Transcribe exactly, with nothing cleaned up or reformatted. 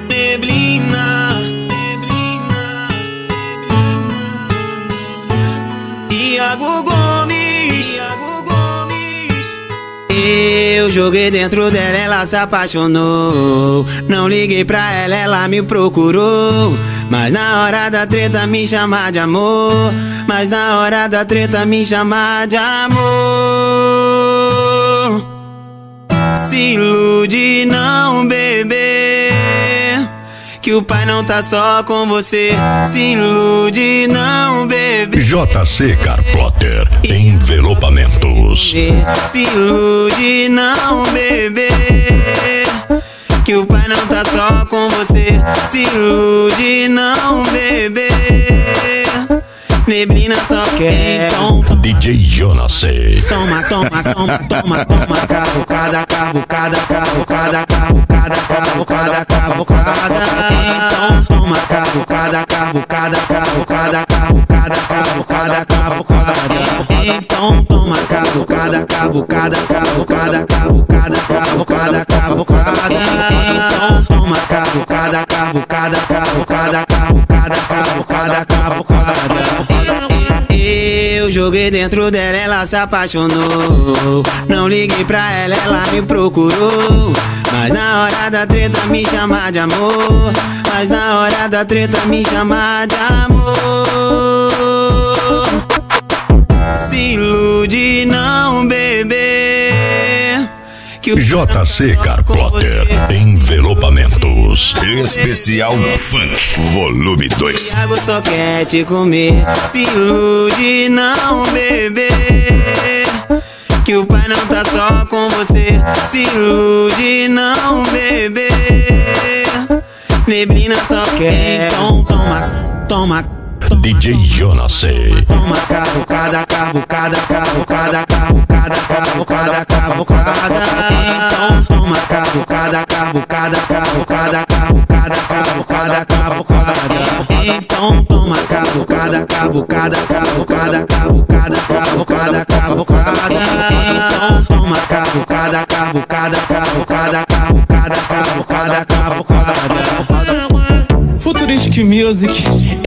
Neblina, neblina, neblina. Iago Gomes, Iago Gomes. Eu joguei dentro dela, ela se apaixonou. Não liguei pra ela, ela me procurou. Mas na hora da treta me chama de amor. Mas na hora da treta me chama de amor. Se ilude não, bebê, que o pai não tá só com você. Se ilude não, bebê. J C Carplotter Envelopamentos. Se ilude não, bebê, que o pai não tá só com você. Se ilude não, bebê. Neblina só quer então, D J Jonas C. Toma, toma, toma, toma, toma. Cavucada, cavucada, cavucada, cavucada, cavucada, cavucada. Então toma, cavucada, cavucada, cavucada, cavucada, cavucada, cavucada. Então toma, cavucada, cavucada, cavucada, cavucada, cavucada, cavucada. Então toma, cavucada, cavucada, cavucada, cavucada, cavucada, cavucada. Eu joguei dentro dela, ela se apaixonou. Não liguei pra ela, ela me procurou. Mas na hora da treta me chama de amor. Mas na hora da treta me chama de amor. Se ilude não, bebê, que o J C Carplotter Envelopamentos. Especial Funk Volume dois. Iago só quer te comer. Se ilude não, bebê, que o pai não tá só com você. Se ilude não, bebê. Neblina só quer então toma, toma. D J Jonas C. Toma cavucada, cavucada, cavucada, cavucada, cavucada, cavucada. Então toma cavucada, cavucada, cavucada, cavucada, cavucada, cavucada. Então toma cavucada, cavucada, cavucada, cavucada, cavucada, cavucada. Então toma cavucada, cavucada, cavucada.